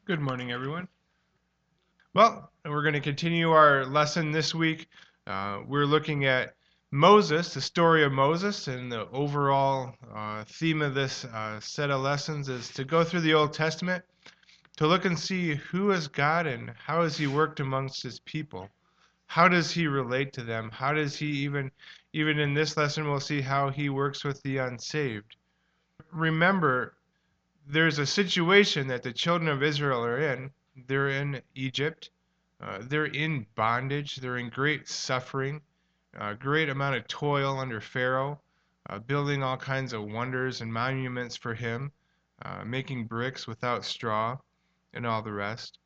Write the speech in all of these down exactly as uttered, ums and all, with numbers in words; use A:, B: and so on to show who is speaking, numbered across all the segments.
A: Good morning, everyone. Well, we're going to continue our lesson this week. Uh, we're looking at Moses, the story of Moses, and the overall uh, theme of this uh, set of lessons is to go through the Old Testament to look and see who is God and how has He worked amongst His people. How does He relate to them? How does He even, even in this lesson, we'll see how He works with the unsaved. Remember, there's a situation that the children of Israel are in. They're in Egypt. Uh, they're in bondage. They're in great suffering, a great amount of toil under Pharaoh, uh, building all kinds of wonders and monuments for him, uh, making bricks without straw, and all the rest.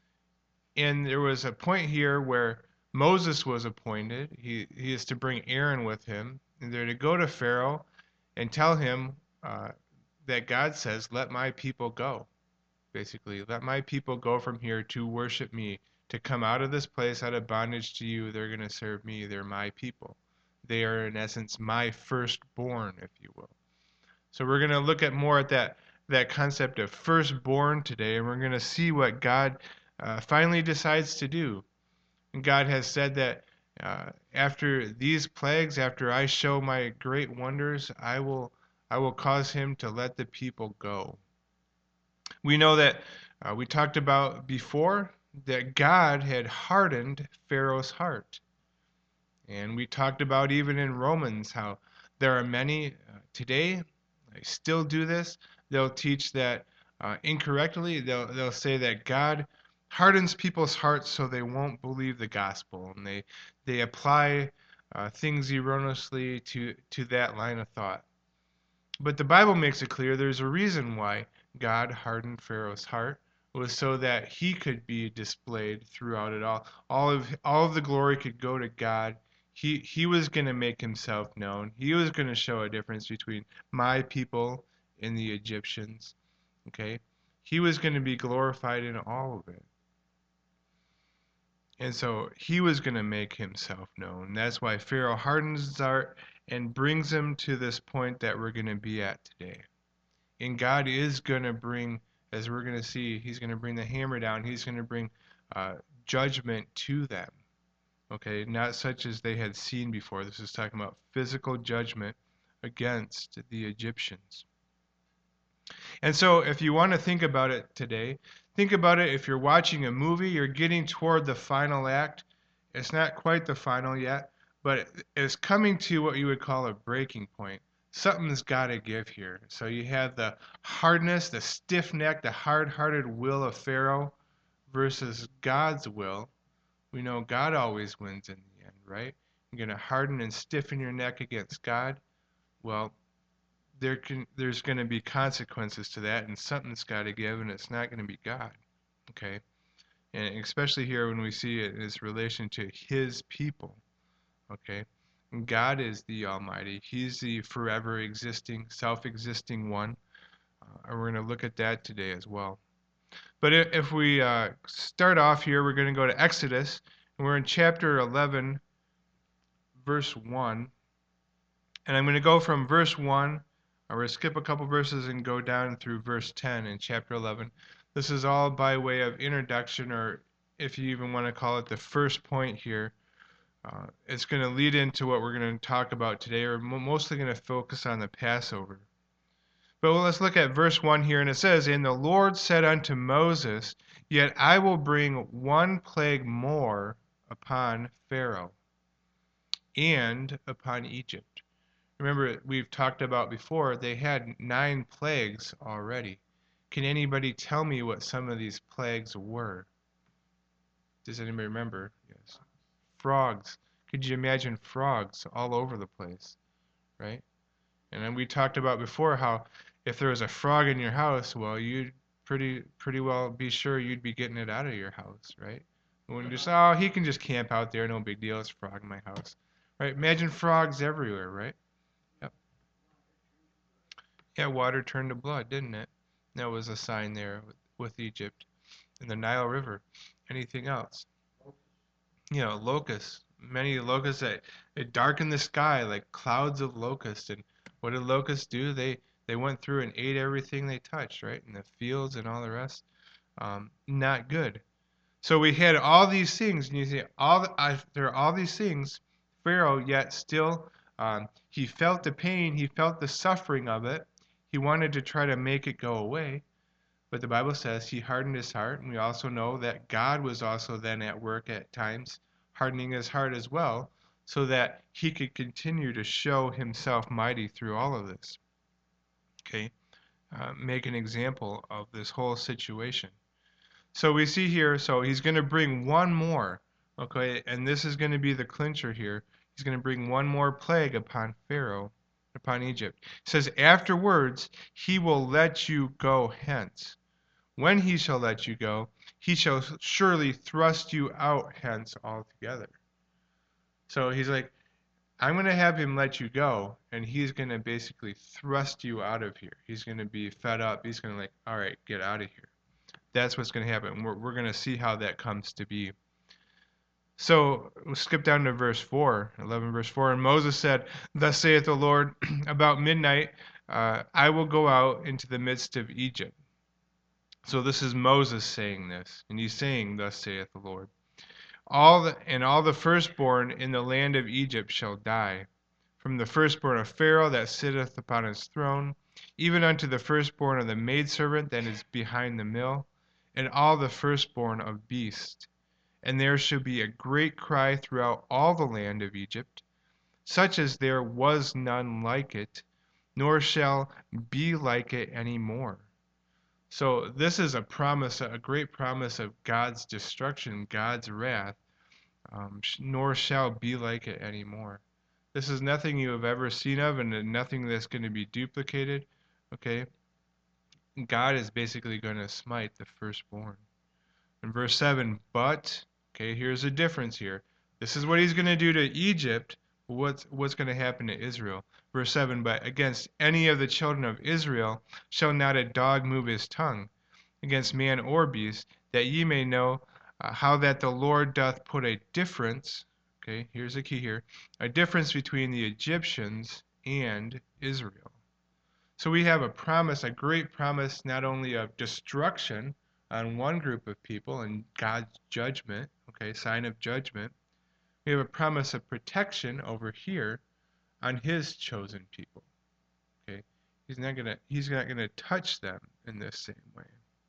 A: And there was a point here where Moses was appointed. He, he is to bring Aaron with him, and they're to go to Pharaoh and tell him uh, that God says, "Let my people go." Basically, let my people go from here to worship me, to come out of this place, out of bondage to you. They're going to serve me. They're my people. They are, in essence, my firstborn, if you will. So we're going to look at more at that that concept of firstborn today, and we're going to see what God uh, finally decides to do. And God has said that uh, after these plagues, after I show my great wonders, I will I will cause him to let the people go. We know that uh, we talked about before that God had hardened Pharaoh's heart. And we talked about even in Romans how there are many uh, today, they still do this. They'll teach that uh, incorrectly. They'll, they'll say that God hardens people's hearts so they won't believe the gospel. And they, they apply uh, things erroneously to, to that line of thought. But the Bible makes it clear there's a reason why God hardened Pharaoh's heart. It was so that he could be displayed throughout it all. All of all of the glory could go to God. He he was going to make himself known. He was going to show a difference between my people and the Egyptians. Okay? He was going to be glorified in all of it. And so he was going to make himself known. That's why Pharaoh hardens his heart and brings him to this point that we're going to be at today. And God is going to bring, as we're going to see, He's going to bring the hammer down. He's going to bring uh, judgment to them. Okay, not such as they had seen before. This is talking about physical judgment against the Egyptians. And so, if you want to think about it today, think about it if you're watching a movie, you're getting toward the final act. It's not quite the final yet, but it's coming to what you would call a breaking point. Something's got to give here. So you have the hardness, the stiff neck, the hard hearted will of Pharaoh versus God's will. We know God always wins in the end, right? You're going to harden and stiffen your neck against God. Well, there can there's going to be consequences to that, and something's got to give, and it's not going to be God. Okay, and especially here when we see it in its relation to His people. Okay, and God is the Almighty. He's the forever existing, self-existing one, uh, and we're going to look at that today as well. But if we uh, start off here, we're going to go to Exodus, and we're in chapter eleven, verse one. And I'm going to go from verse one. I'm going to skip a couple verses and go down through verse ten in chapter eleven. This is all by way of introduction, or if you even want to call it the first point here. Uh, it's going to lead into what we're going to talk about today. We're mostly going to focus on the Passover. But let's look at verse one here, and it says, "And the Lord said unto Moses, Yet I will bring one plague more upon Pharaoh and upon Egypt." Remember, we've talked about before, they had nine plagues already. Can anybody tell me what some of these plagues were? Does anybody remember? Yes. Frogs. Could you imagine frogs all over the place, right? And then we talked about before how if there was a frog in your house, well, you'd pretty pretty well be sure you'd be getting it out of your house, right? You wouldn't just, oh, he can just camp out there, no big deal, it's a frog in my house, right? Imagine frogs everywhere, right? Yep. Yeah, water turned to blood, didn't it? That was a sign there with, with Egypt and the Nile River. Anything else? You know, locusts. Many locusts that it darkened the sky like clouds of locusts. And what did locusts do? They they went through and ate everything they touched, right? In the fields and all the rest. um, not good. So we had all these things, and you see, all the, uh, there are all these things. Pharaoh, yet still, um, he felt the pain, he felt the suffering of it. He wanted to try to make it go away, but the Bible says he hardened his heart, and we also know that God was also then at work at times, hardening his heart as well, so that he could continue to show himself mighty through all of this. Okay, uh, make an example of this whole situation. So we see here, so he's going to bring one more, okay, and this is going to be the clincher here. He's going to bring one more plague upon Pharaoh, upon Egypt. It says, afterwards, he will let you go hence. When he shall let you go, he shall surely thrust you out hence altogether. So he's like, I'm going to have him let you go, and he's going to basically thrust you out of here. He's going to be fed up. He's going to like, all right, get out of here. That's what's going to happen. We're, we're going to see how that comes to be. So we'll skip down to verse four, eleven verse four. And Moses said, thus saith the Lord, about midnight uh, I will go out into the midst of Egypt. So this is Moses saying this, and he's saying, thus saith the Lord. All the, and all the firstborn in the land of Egypt shall die, from the firstborn of Pharaoh that sitteth upon his throne, even unto the firstborn of the maidservant that is behind the mill, and all the firstborn of beasts. And there shall be a great cry throughout all the land of Egypt, such as there was none like it, nor shall be like it any more. So this is a promise, a great promise of God's destruction, God's wrath, um, nor shall be like it anymore. This is nothing you have ever seen of, and nothing that's going to be duplicated. Okay, God is basically going to smite the firstborn. In verse seven, but, okay, here's a difference here. This is what he's going to do to Egypt. What's, what's going to happen to Israel? Verse seven, but against any of the children of Israel shall not a dog move his tongue, against man or beast, that ye may know uh, how that the Lord doth put a difference, okay, here's the key here, a difference between the Egyptians and Israel. So we have a promise, a great promise, not only of destruction on one group of people and God's judgment, okay, sign of judgment. We have a promise of protection over here on his chosen people. Okay. He's not gonna he's not gonna touch them in this same way.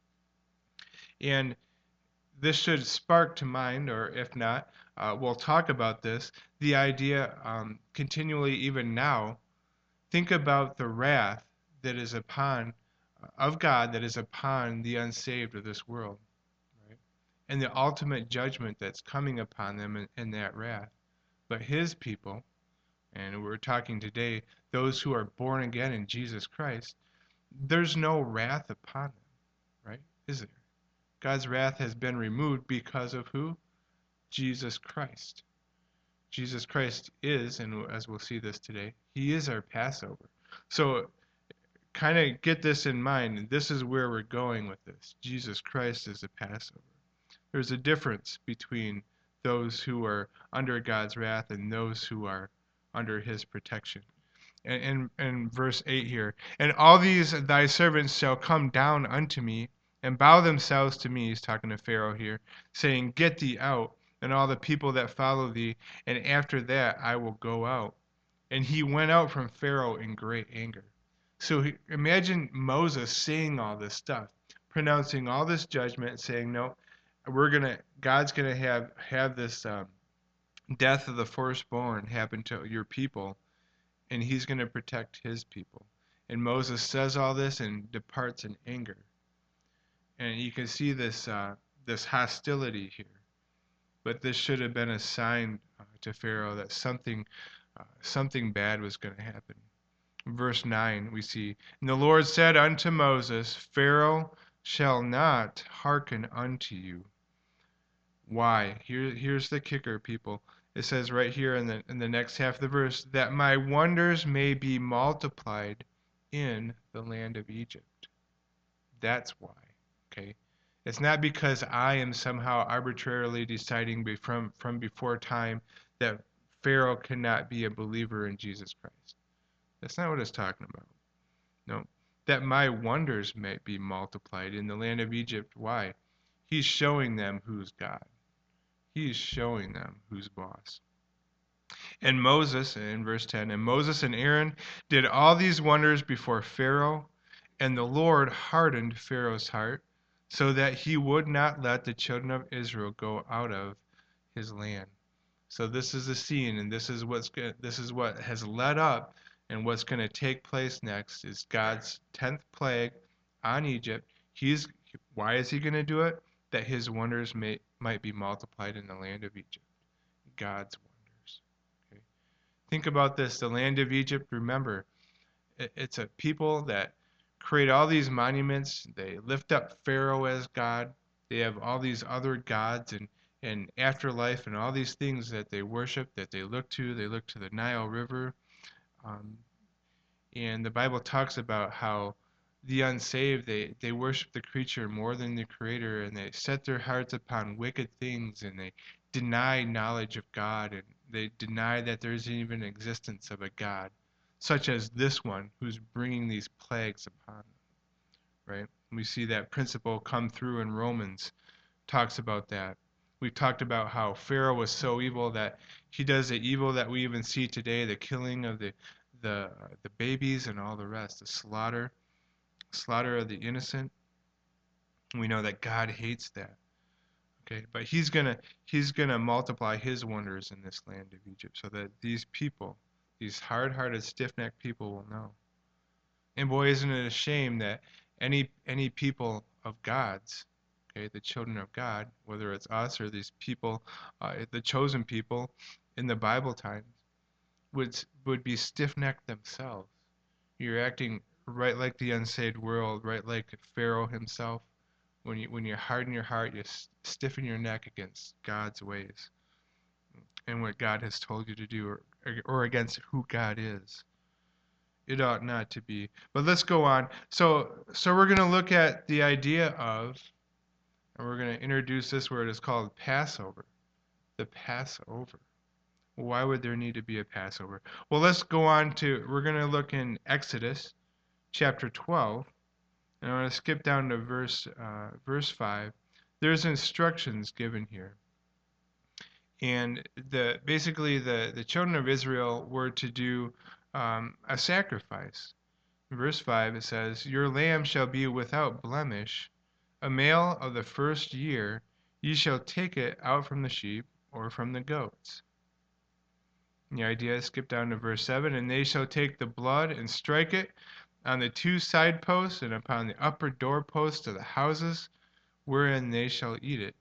A: And this should spark to mind, or if not, uh, we'll talk about this, the idea um, continually even now. Think about the wrath that is upon of God that is upon the unsaved of this world, right? And the ultimate judgment that's coming upon them in, in that wrath. But his people, and we're talking today, those who are born again in Jesus Christ, there's no wrath upon them, right? Is there? God's wrath has been removed because of who? Jesus Christ. Jesus Christ is, and as we'll see this today, he is our Passover. So kind of get this in mind. This is where we're going with this. Jesus Christ is the Passover. There's a difference between those who are under God's wrath and those who are under his protection. And in, in verse eight here, and all these thy servants shall come down unto me and bow themselves to me, he's talking to Pharaoh here, saying, get thee out, and all the people that follow thee, and after that I will go out. And he went out from Pharaoh in great anger. So he, imagine Moses saying all this stuff, pronouncing all this judgment, saying, no, we're gonna, God's gonna have have this um, death of the firstborn happen to your people, and he's gonna protect his people. And Moses says all this and departs in anger. And you can see this uh, this hostility here. But this should have been a sign uh, to Pharaoh that something uh, something bad was going to happen. Verse nine, we see, and the Lord said unto Moses, Pharaoh shall not hearken unto you. Why? Here, here's the kicker, people. It says right here in the in the next half of the verse, that my wonders may be multiplied in the land of Egypt. That's why. Okay. It's not because I am somehow arbitrarily deciding from from before time that Pharaoh cannot be a believer in Jesus Christ. That's not what it's talking about. No. that my wonders may be multiplied in the land of Egypt. Why? He's showing them who's God. He's showing them who's boss. And Moses, in verse ten, and Moses and Aaron did all these wonders before Pharaoh, and the Lord hardened Pharaoh's heart, so that he would not let the children of Israel go out of his land. So this is the scene, and this is what's go- this is what has led up, and what's going to take place next is God's tenth plague on Egypt. He's why is he going to do it? That his wonders may might be multiplied in the land of Egypt. God's wonders. Okay. Think about this: the land of Egypt. Remember, it's a people that create all these monuments. They lift up Pharaoh as God. They have all these other gods and and afterlife and all these things that they worship, that they look to. They look to the Nile River. Um, and the Bible talks about how the unsaved, they, they worship the creature more than the creator, and they set their hearts upon wicked things, and they deny knowledge of God, and they deny that there's even an existence of a God, such as this one who's bringing these plagues upon them, right? We see that principle come through in Romans, talks about that. We've talked about how Pharaoh was so evil that he does the evil that we even see today, the killing of the the the babies and all the rest, the slaughter, slaughter of the innocent. We know that God hates that. Okay, but he's gonna he's gonna multiply his wonders in this land of Egypt, so that these people, these hard-hearted, stiff-necked people, will know. And boy, isn't it a shame that any any people of God's, okay, the children of God, whether it's us or these people, uh, the chosen people in the Bible times, would would be stiff-necked themselves. You're acting right like the unsaved world, right like Pharaoh himself. When you when you harden your heart, you stiffen your neck against God's ways and what God has told you to do, or or against who God is. It ought not to be. But let's go on. So so we're going to look at the idea of, and we're going to introduce this word. It's called Passover. The Passover. Why would there need to be a Passover? Well, let's go on to, we're going to look in Exodus chapter twelve, and I'm going to skip down to verse uh, verse five. There's instructions given here. And the basically the, the children of Israel were to do um, a sacrifice. In verse five it says, "Your lamb shall be without blemish, a male of the first year. Ye shall take it out from the sheep or from the goats." And the idea, skip down to verse seven, "And they shall take the blood and strike it on the two side posts and upon the upper door posts of the houses, wherein they shall eat it."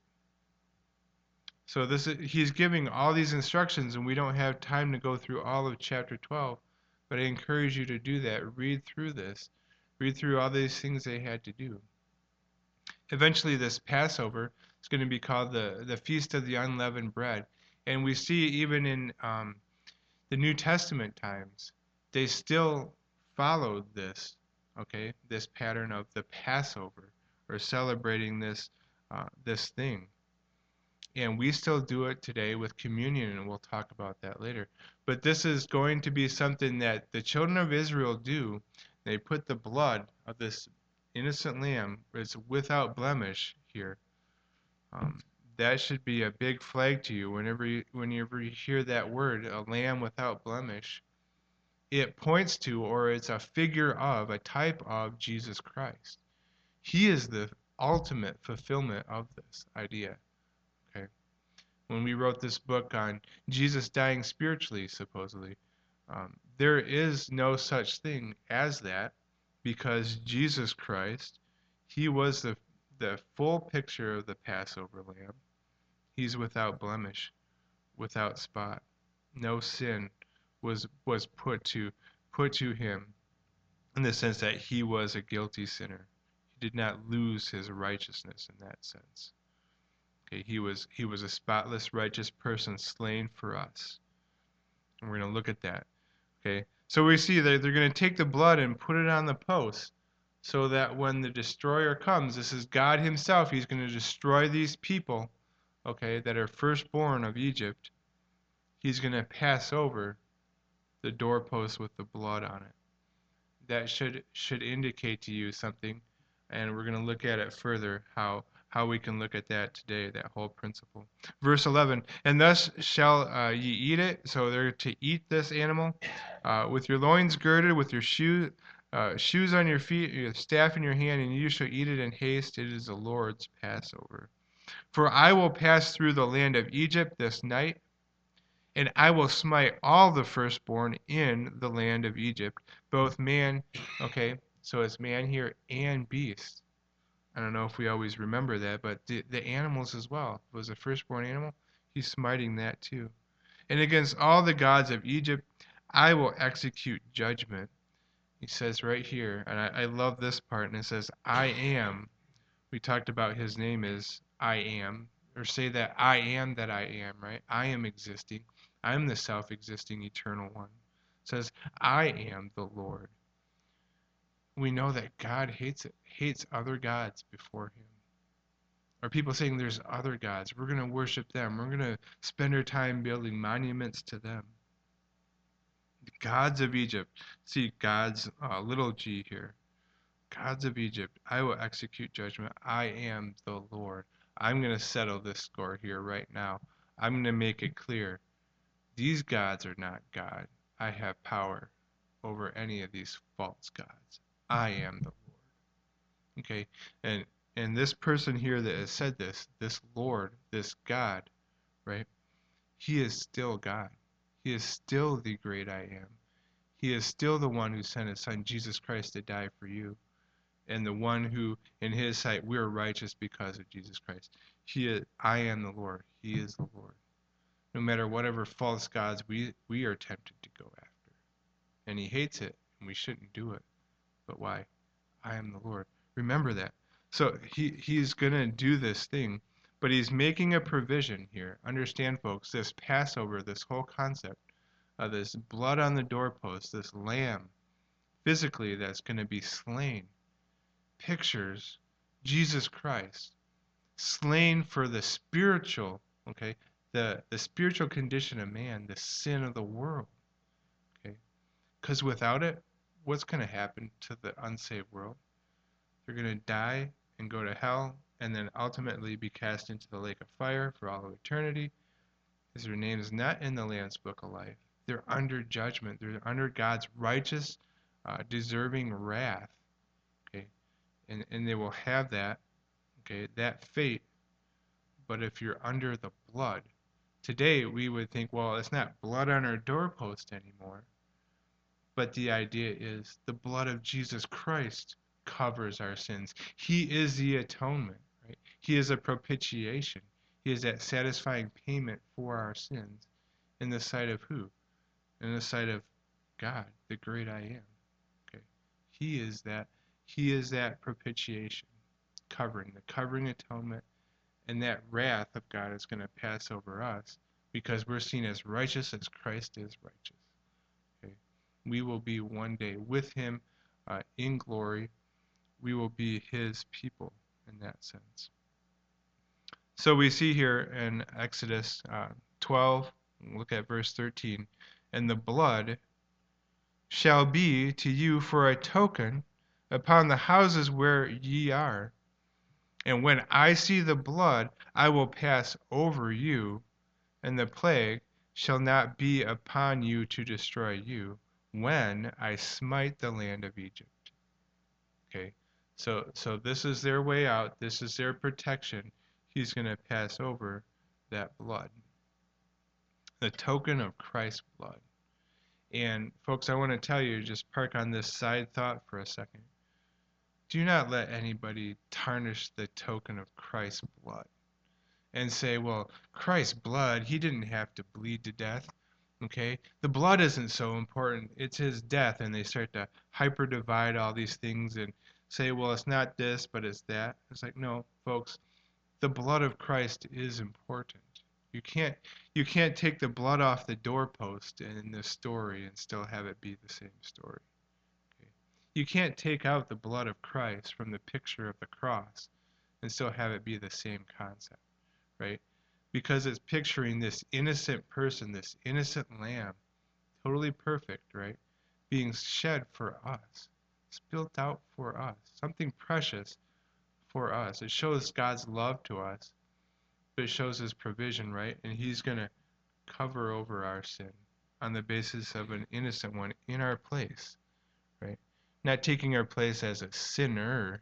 A: So this is, he's giving all these instructions, and we don't have time to go through all of chapter twelve, but I encourage you to do that. Read through this. Read through all these things they had to do. Eventually, this Passover is going to be called the, the Feast of the Unleavened Bread. And we see even in um, the New Testament times, they still followed this, okay, this pattern of the Passover, or celebrating this uh, this thing. And we still do it today with communion, and we'll talk about that later. But this is going to be something that the children of Israel do. They put the blood of this innocent lamb, it's without blemish here. Um, that should be a big flag to you whenever you, whenever you hear that word, a lamb without blemish. It points to, or it's a figure of, a type of Jesus Christ. He is the ultimate fulfillment of this idea. Okay. When we wrote this book on Jesus dying spiritually, supposedly, um, there is no such thing as that, because Jesus Christ, he was the the full picture of the Passover lamb. He's without blemish, without spot. No sin was was put to put to him, in the sense that he was a guilty sinner. He did not lose his righteousness in that sense. Okay, he was he was a spotless, righteous person slain for us. And we're going to look at that. Okay, so we see that they're going to take the blood and put it on the post, so that when the destroyer comes, this is God himself, he's going to destroy these people, okay, that are firstborn of Egypt. He's going to pass over the doorpost with the blood on it. that should should indicate to you something, and we're going to look at it further how how we can look at that today, that whole principle. Verse eleven, and thus shall uh, ye eat it. So they're to eat this animal uh, with your loins girded, with your shoe, uh, shoes on your feet, your staff in your hand, and you shall eat it in haste. It is the Lord's Passover. For I will pass through the land of Egypt this night, and I will smite all the firstborn in the land of Egypt, both man, okay, so it's man here, and beast. I don't know if we always remember that, but the, the animals as well. If it was a firstborn animal, he's smiting that too. And against all the gods of Egypt, I will execute judgment. He says right here, and I, I love this part, and it says, I am. We talked about his name is I am, or say that I am that I am, right? I am existing. I am the self-existing eternal one. It says, I am the Lord. We know that God hates it, hates other gods before him. Or people saying there's other gods. We're going to worship them. We're going to spend our time building monuments to them. The gods of Egypt. See God's uh, little g here. Gods of Egypt, I will execute judgment. I am the Lord. I'm going to settle this score here right now. I'm going to make it clear. These gods are not God. I have power over any of these false gods. I am the Lord. Okay, and and this person here that has said this, this Lord, this God, right? He is still God. He is still the great I am. He is still the one who sent his son Jesus Christ to die for you, and the one who, in his sight, we are righteous because of Jesus Christ. He is, I am the Lord. He is the Lord. No matter whatever false gods we, we are tempted to go after. And he hates it, and we shouldn't do it. But why? I am the Lord. Remember that. So he, he's going to do this thing, but he's making a provision here. Understand, folks, this Passover, this whole concept of this blood on the doorpost, this lamb, physically that's going to be slain, pictures Jesus Christ slain for the spiritual, okay, the the spiritual condition of man, the sin of the world, okay? Because without it, what's going to happen to the unsaved world? They're going to die and go to hell, and then ultimately be cast into the lake of fire for all of eternity, because their name is not in the Lamb's Book of Life. They're under judgment. They're under God's righteous, uh, deserving wrath, okay? And and they will have that, okay, that fate. But if you're under the blood, today we would think, well, it's not blood on our doorpost anymore. But the idea is the blood of Jesus Christ covers our sins. He is the atonement, right? He is a propitiation. He is that satisfying payment for our sins. In the sight of who? In the sight of God, the great I am. Okay. He is that he is that propitiation, covering, the covering atonement. And that wrath of God is going to pass over us because we're seen as righteous as Christ is righteous. Okay? We will be one day with him uh, in glory. We will be his people in that sense. So we see here in Exodus uh, twelve, look at verse thirteen, and the blood shall be to you for a token upon the houses where ye are. And when I see the blood, I will pass over you, and the plague shall not be upon you to destroy you, when I smite the land of Egypt. Okay, so so this is their way out. This is their protection. He's going to pass over that blood, the token of Christ's blood. And folks, I want to tell you, just park on this side thought for a second. Do not let anybody tarnish the token of Christ's blood and say, well, Christ's blood, he didn't have to bleed to death. Okay? The blood isn't so important. It's his death. And they start to hyper divide all these things and say, well, it's not this, but it's that. It's like, no, folks, the blood of Christ is important. You can't you can't take the blood off the doorpost in this story and still have it be the same story. Okay? You can't take out the blood of Christ from the picture of the cross and still have it be the same concept. Right? Because it's picturing this innocent person, this innocent lamb, totally perfect, right? Being shed for us. spilt out for us, something precious for us. It shows God's love to us, but it shows his provision, right? And he's going to cover over our sin on the basis of an innocent one in our place, right? Not taking our place as a sinner,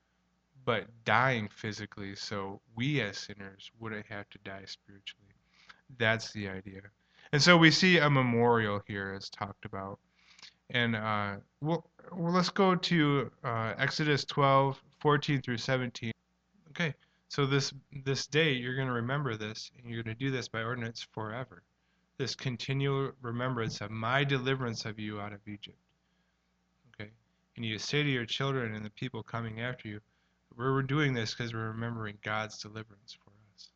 A: but dying physically so we as sinners wouldn't have to die spiritually. That's the idea. And so we see a memorial here as talked about. And uh, well, well, let's go to uh, Exodus twelve, fourteen through seventeen. Okay, so this this day you're going to remember this, and you're going to do this by ordinance forever. This continual remembrance of my deliverance of you out of Egypt. Okay, and you say to your children and the people coming after you, we're doing this because we're remembering God's deliverance for us.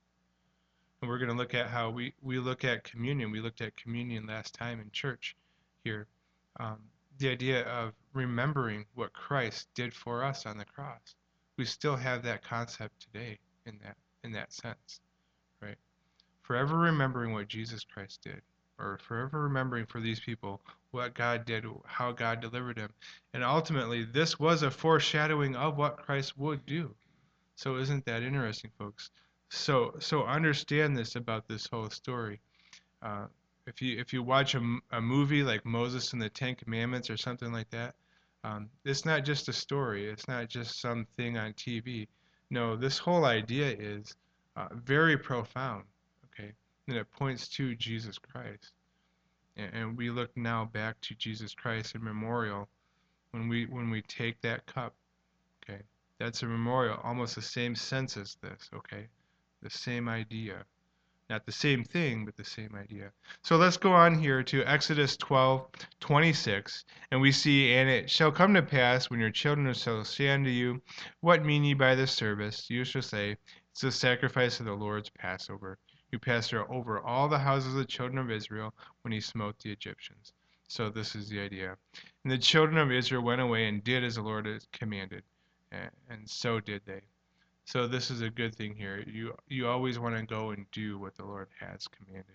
A: And we're going to look at how we, we look at communion. We looked at communion last time in church here. Um, the idea of remembering what Christ did for us on the cross. We still have that concept today in that in that sense, right? Forever remembering what Jesus Christ did, or forever remembering for these people what God did, how God delivered him. And ultimately, this was a foreshadowing of what Christ would do. So isn't that interesting, folks? So so understand this about this whole story. Uh, if you if you watch a, a movie like Moses and the Ten Commandments or something like that, um, it's not just a story. It's not just something on T V. No, this whole idea is uh, very profound. Okay, and it points to Jesus Christ. And, and we look now back to Jesus Christ in memorial when we when we take that cup. Okay, that's a memorial, almost the same sense as this. Okay, the same idea. Not the same thing, but the same idea. So let's go on here to Exodus twelve, twenty-six, and we see, and it shall come to pass when your children shall say unto you, what mean ye by this service? You shall say, it's the sacrifice of the Lord's Passover. You passed over all the houses of the children of Israel when he smote the Egyptians. So this is the idea. And the children of Israel went away and did as the Lord had commanded, and so did they. So this is a good thing here. You you always want to go and do what the Lord has commanded.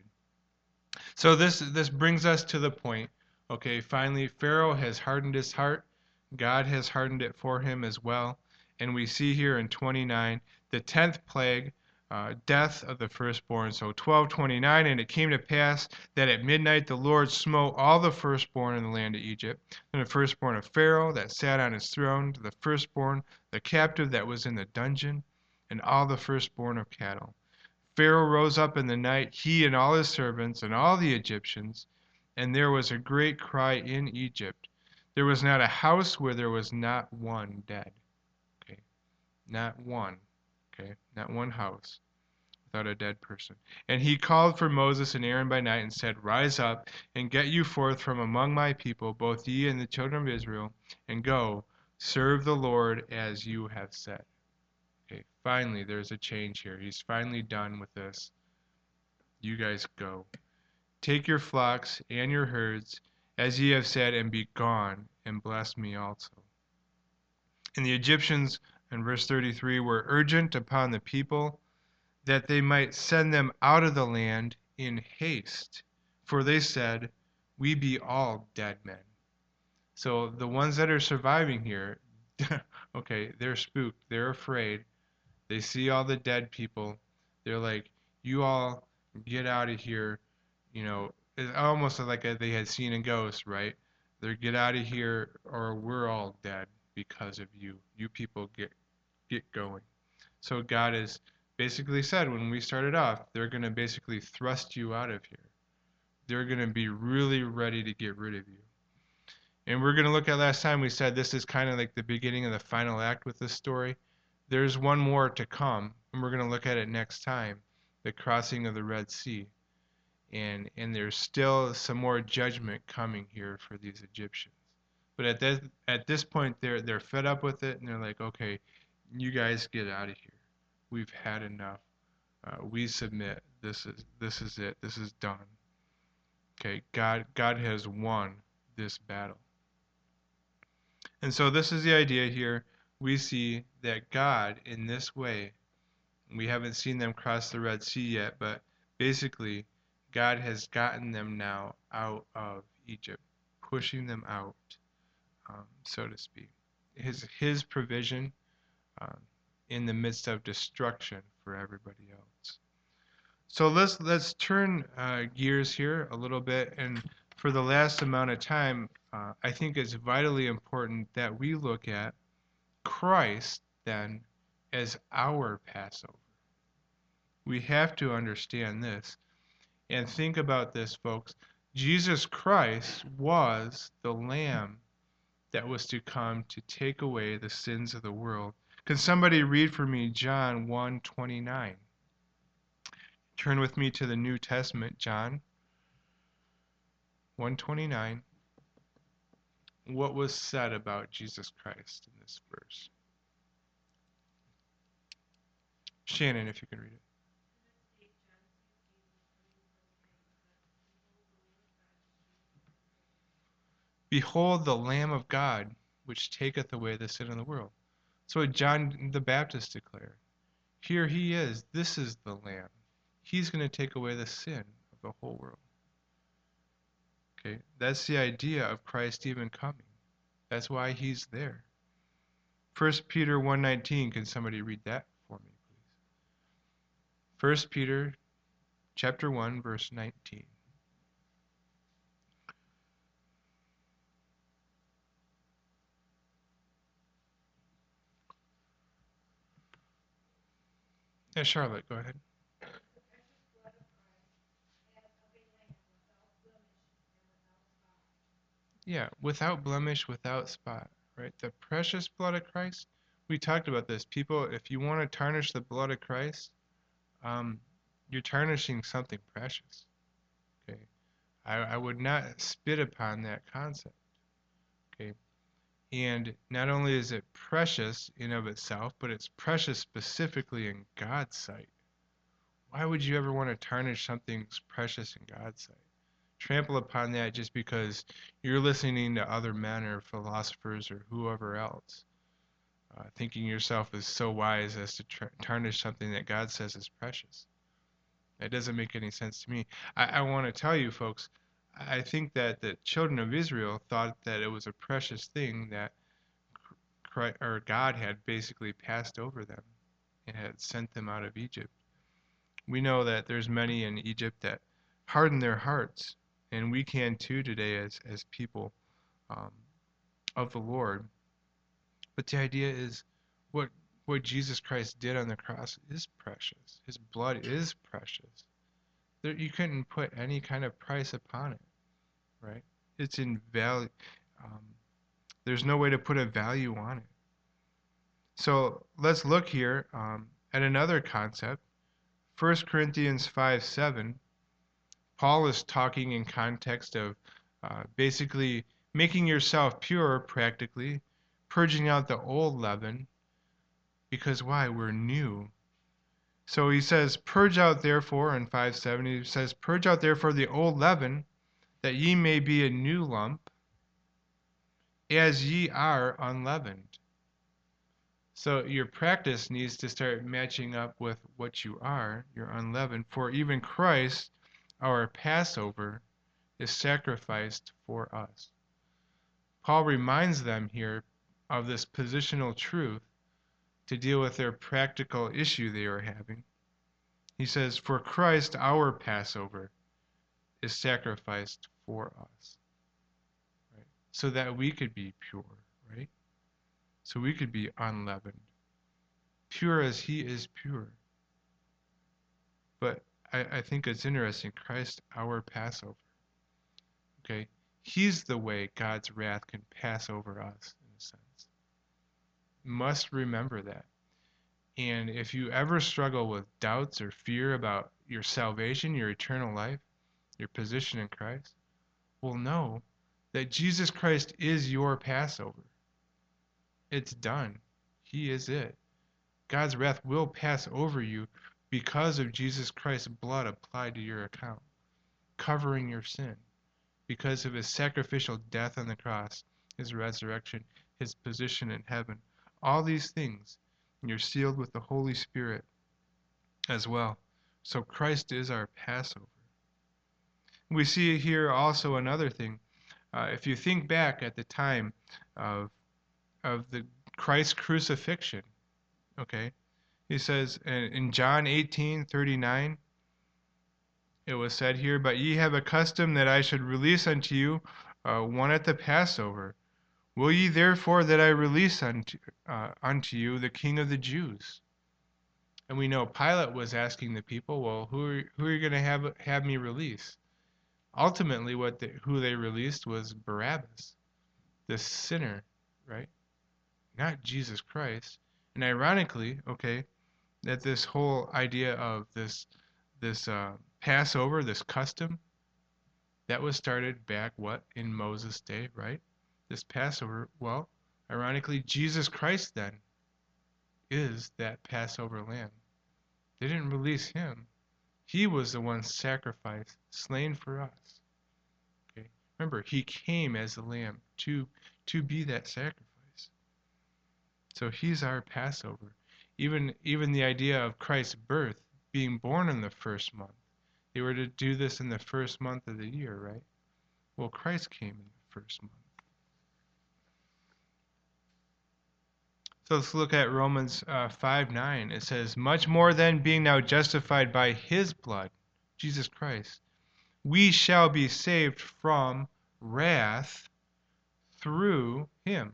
A: So this this brings us to the point. Okay, finally Pharaoh has hardened his heart. God has hardened it for him as well. And we see here in twenty-nine the tenth plague, uh, death of the firstborn. So twelve twenty-nine, and it came to pass that at midnight the Lord smote all the firstborn in the land of Egypt, and the firstborn of Pharaoh that sat on his throne, the firstborn, the captive that was in the dungeon, and all the firstborn of cattle. Pharaoh rose up in the night, he and all his servants and all the Egyptians, and there was a great cry in Egypt. There was not a house where there was not one dead. Okay, not one. Okay, not one house without a dead person. And he called for Moses and Aaron by night and said, rise up and get you forth from among my people, both ye and the children of Israel, and go, serve the Lord as you have said. Okay, finally, there's a change here. He's finally done with this. You guys go. Take your flocks and your herds, as ye have said, and be gone, and bless me also. And the Egyptians, in verse thirty-three, were urgent upon the people that they might send them out of the land in haste. For they said, we be all dead men. So the ones that are surviving here, okay, they're spooked. They're afraid. They see all the dead people. They're like, you all get out of here. You know, it's almost like a, they had seen a ghost, right? They're get out of here or we're all dead because of you. You people get get going. So God has basically said when we started off, they're going to basically thrust you out of here. They're going to be really ready to get rid of you. And we're going to look at last time we said this is kind of like the beginning of the final act with this story. There's one more to come, and we're going to look at it next time, the crossing of the Red Sea. And and there's still some more judgment coming here for these Egyptians. But at this at this point they're they're fed up with it and they're like, okay, you guys get out of here. We've had enough. Uh, we submit. This is this is it. This is done. Okay, God God has won this battle. And so this is the idea here. We see that God in this way, we haven't seen them cross the Red Sea yet, but basically God has gotten them now out of Egypt, pushing them out, um, so to speak. his his provision um, in the midst of destruction for everybody else. So let's let's turn uh, gears here a little bit, and for the last amount of time, uh, I think it's vitally important that we look at Christ then as our Passover. We have to understand this and think about this, folks. Jesus Christ was the Lamb that was to come to take away the sins of the world. Can somebody read for me John one twenty-nine? Turn with me to the New Testament, John one twenty-nine. What was said about Jesus Christ in this verse? Shannon, if you can read it. Behold the Lamb of God, which taketh away the sin of the world. So what John the Baptist declared. Here he is. This is the Lamb. He's going to take away the sin of the whole world. Okay, that's the idea of Christ even coming. That's why he's there. First Peter one nineteen, can somebody read that for me, please? First Peter chapter one, verse nineteen. Yeah, Charlotte, go ahead. Yeah, without blemish, without spot, right? The precious blood of Christ. We talked about this. People, if you want to tarnish the blood of Christ, um, you're tarnishing something precious. Okay, I, I would not spit upon that concept. Okay, and not only is it precious in of itself, but it's precious specifically in God's sight. Why would you ever want to tarnish something that's precious in God's sight? Trample upon that just because you're listening to other men or philosophers or whoever else, uh, thinking yourself is so wise as to tra- tarnish something that God says is precious. That doesn't make any sense to me. I, I want to tell you, folks, I think that the children of Israel thought that it was a precious thing that Christ, or God had basically passed over them and had sent them out of Egypt. We know that there's many in Egypt that harden their hearts, and we can too today as as people um, of the Lord. But the idea is, what what Jesus Christ did on the cross is precious. His blood is precious. There, you couldn't put any kind of price upon it, right? It's in value. Um, there's no way to put a value on it. So let's look here um, at another concept. First Corinthians five seven. Paul is talking in context of uh, basically making yourself pure, practically, purging out the old leaven, because why? We're new. So he says, purge out therefore, in five seven, he says, purge out therefore the old leaven, that ye may be a new lump, as ye are unleavened. So your practice needs to start matching up with what you are. You're unleavened. For even Christ, our Passover, is sacrificed for us. Paul reminds them here of this positional truth to deal with their practical issue they are having. He says, for Christ, our Passover, is sacrificed for us, right? So that we could be pure, right? So we could be unleavened, pure as he is pure. But I, I think it's interesting, Christ, our Passover, okay? He's the way God's wrath can pass over us, in a sense. Must remember that. And if you ever struggle with doubts or fear about your salvation, your eternal life, your position in Christ, well, know that Jesus Christ is your Passover. It's done. He is it. God's wrath will pass over you because of Jesus Christ's blood applied to your account, covering your sin, because of his sacrificial death on the cross, his resurrection, his position in heaven. All these things, you're sealed with the Holy Spirit as well. So Christ is our Passover. We see here also another thing. Uh, if you think back at the time of of the Christ's crucifixion. Okay, he says in, in John eighteen thirty-nine, it was said here, "But ye have a custom that I should release unto you uh, one at the Passover. Will ye therefore that I release unto, uh, unto you the King of the Jews?" And we know Pilate was asking the people, well, who are, who are you going to have have me release? Ultimately, what the, who they released was Barabbas, the sinner, right? Not Jesus Christ. And ironically, okay, that this whole idea of this this uh, Passover, this custom, that was started back what in Moses' day, right? This Passover, well, ironically, Jesus Christ then is that Passover lamb. They didn't release him. He was the one sacrificed, slain for us. Okay. Remember, he came as a lamb to to be that sacrifice. So he's our Passover. Even even the idea of Christ's birth, being born in the first month. They were to do this in the first month of the year, right? Well, Christ came in the first month. So let's look at Romans uh, five nine. It says, "Much more than being now justified by his blood, Jesus Christ, we shall be saved from wrath through him."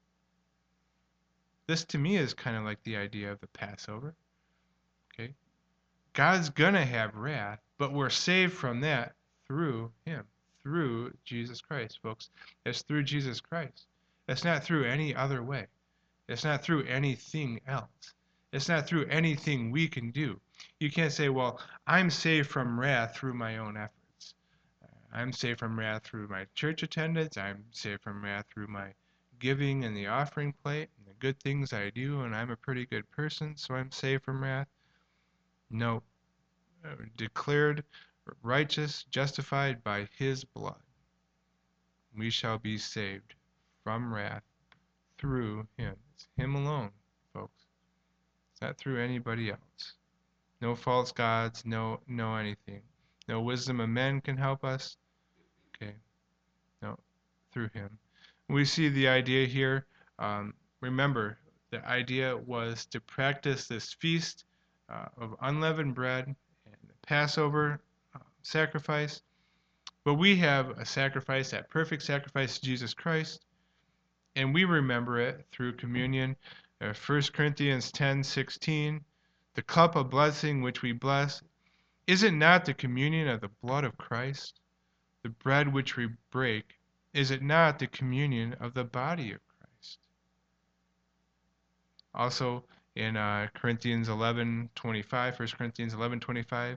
A: This to me is kind of like the idea of the Passover. Okay? God's going to have wrath, but we're saved from that through him, through Jesus Christ, folks. It's through Jesus Christ. It's not through any other way. It's not through anything else. It's not through anything we can do. You can't say, well, I'm saved from wrath through my own efforts. I'm saved from wrath through my church attendance. I'm saved from wrath through my giving and the offering plate and the good things I do, and I'm a pretty good person, so I'm saved from wrath. No. Declared righteous, justified by his blood. We shall be saved from wrath through him. It's him alone, folks. It's not through anybody else. No false gods, no no anything. No wisdom of men can help us. Okay. No, through him. We see the idea here. Um, remember, the idea was to practice this feast uh, of unleavened bread and the Passover uh, sacrifice. But we have a sacrifice, that perfect sacrifice, Jesus Christ, and we remember it through communion. Uh, First Corinthians ten sixteen, the cup of blessing which we bless, is it not the communion of the blood of Christ? The bread which we break, is it not the communion of the body of Christ? Also in uh, Corinthians eleven twenty-five, First Corinthians eleven twenty-five,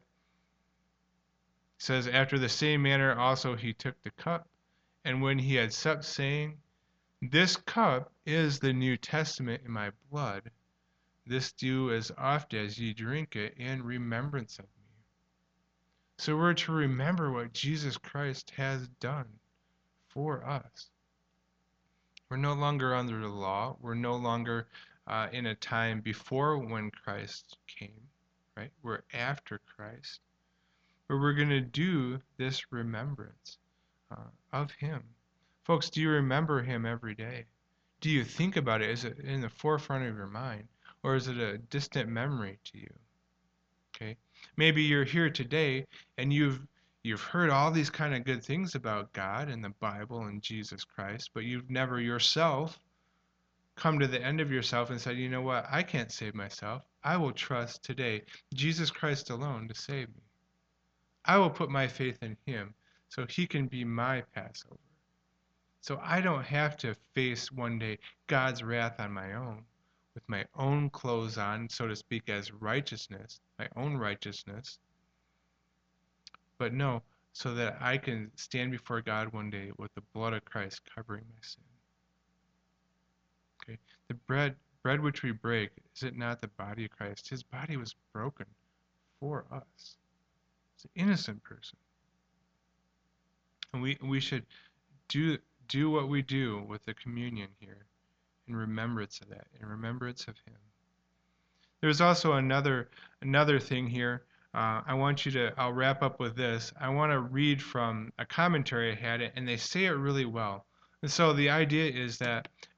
A: says, "After the same manner also he took the cup, and when he had supped, saying, This cup is the New Testament in my blood. This do as oft as ye drink it in remembrance of me." So we're to remember what Jesus Christ has done for us. We're no longer under the law. We're no longer uh, in a time before when Christ came, right? We're after Christ. But we're going to do this remembrance uh, of him. Folks, do you remember him every day? Do you think about it? Is it in the forefront of your mind? Or is it a distant memory to you? Okay. Maybe you're here today and you've you've heard all these kind of good things about God and the Bible and Jesus Christ, but you've never yourself come to the end of yourself and said, you know what, I can't save myself. I will trust today Jesus Christ alone to save me. I will put my faith in him so he can be my Passover. So I don't have to face one day God's wrath on my own, with my own clothes on, so to speak, as righteousness, my own righteousness. But no, so that I can stand before God one day with the blood of Christ covering my sin. Okay, the bread, bread which we break, is it not the body of Christ? His body was broken for us. It's an innocent person. And we we should do do what we do with the communion here in remembrance of that, in remembrance of him. There's also another another thing here. Uh, I want you to, I'll wrap up with this. I want to read from a commentary I had, it, and they say it really well. And so the idea is that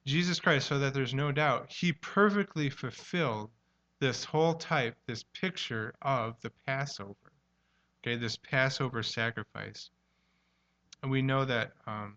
A: Jesus Christ, so that there's no doubt, he perfectly fulfilled this whole type, this picture of the Passover. Okay, this Passover sacrifice. And we know that um,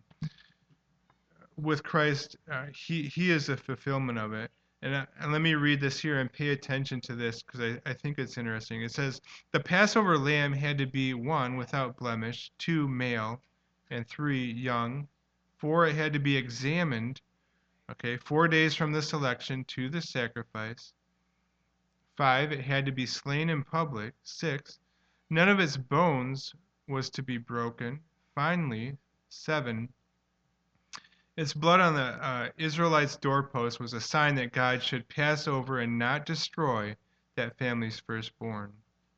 A: with Christ, uh, he, he is the fulfillment of it. And, uh, and let me read this here and pay attention to this because I, I think it's interesting. It says, the Passover lamb had to be one, without blemish, two, male, and three, young. Four, it had to be examined. Okay, four days from the selection to the sacrifice. Five, it had to be slain in public. Six, none of its bones was to be broken. Finally, seven, its blood on the uh, Israelites' doorpost was a sign that God should pass over and not destroy that family's firstborn.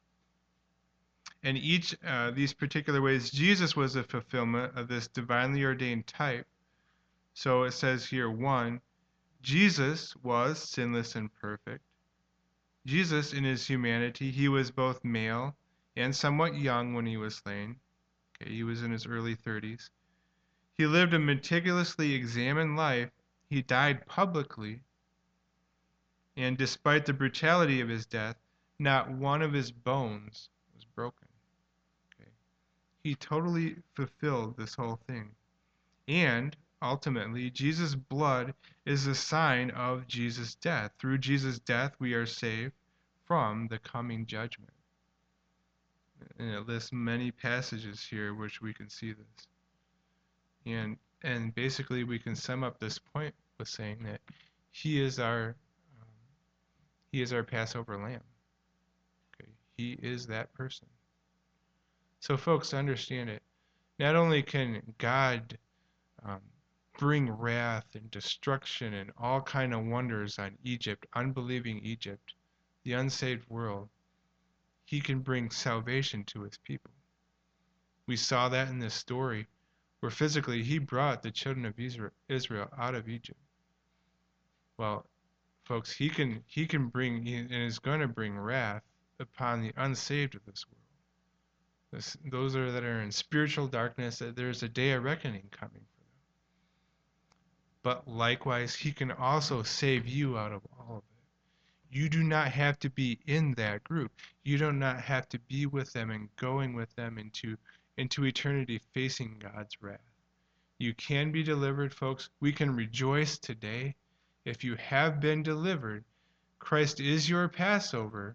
A: And each uh, these particular ways, Jesus was a fulfillment of this divinely ordained type. So it says here, one, Jesus was sinless and perfect. Jesus, in his humanity, he was both male and somewhat young when he was slain. Okay, he was in his early thirties. He lived a meticulously examined life. He died publicly. And despite the brutality of his death, not one of his bones was broken. Okay. He totally fulfilled this whole thing. And ultimately, Jesus' blood is a sign of Jesus' death. Through Jesus' death, we are saved from the coming judgment. And it lists many passages here which we can see this. And and basically we can sum up this point with saying that he is our um, he is our Passover lamb. Okay, he is that person. So folks, understand it. Not only can God um, bring wrath and destruction and all kind of wonders on Egypt, unbelieving Egypt, the unsaved world, he can bring salvation to his people. We saw that in this story where physically he brought the children of Israel out of Egypt. Well, folks, he can he can bring and is going to bring wrath upon the unsaved of this world. This, those are that are in spiritual darkness, that there's a day of reckoning coming for them. But likewise, he can also save you out of all of it. You do not have to be in that group. You do not have to be with them and going with them into into eternity facing God's wrath. You can be delivered, folks. We can rejoice today. If you have been delivered, Christ is your Passover.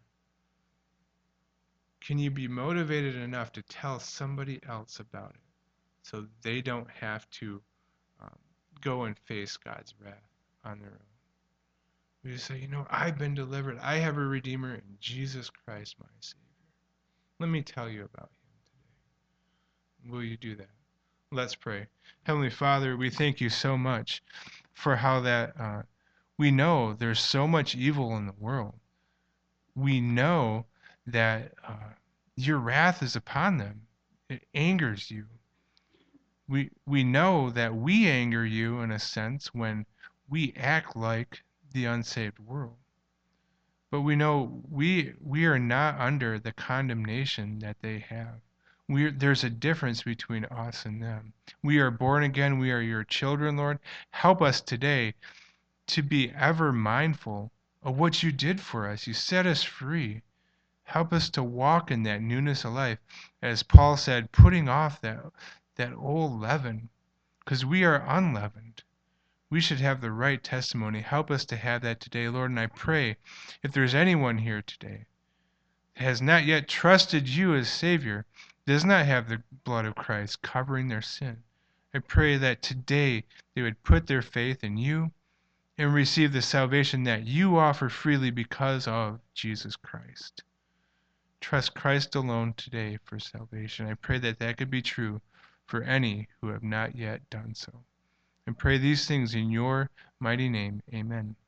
A: Can you be motivated enough to tell somebody else about it so they don't have to um, go and face God's wrath on their own? We just say, you know, I've been delivered. I have a Redeemer in Jesus Christ, my Savior. Let me tell you about him today. Will you do that? Let's pray. Heavenly Father, we thank you so much for how that uh, we know there's so much evil in the world. We know that uh, your wrath is upon them. It angers you. We we know that we anger you in a sense when we act like the unsaved world. But we know we we are not under the condemnation that they have. We there's a difference between us and them. We are born again. We are your children, Lord. Help us today to be ever mindful of what you did for us. You set us free. Help us to walk in that newness of life. As Paul said, putting off that, that old leaven, because we are unleavened. We should have the right testimony. Help us to have that today, Lord. And I pray if there's anyone here today that has not yet trusted you as Savior, does not have the blood of Christ covering their sin, I pray that today they would put their faith in you and receive the salvation that you offer freely because of Jesus Christ. Trust Christ alone today for salvation. I pray that that could be true for any who have not yet done so. And pray these things in your mighty name. Amen.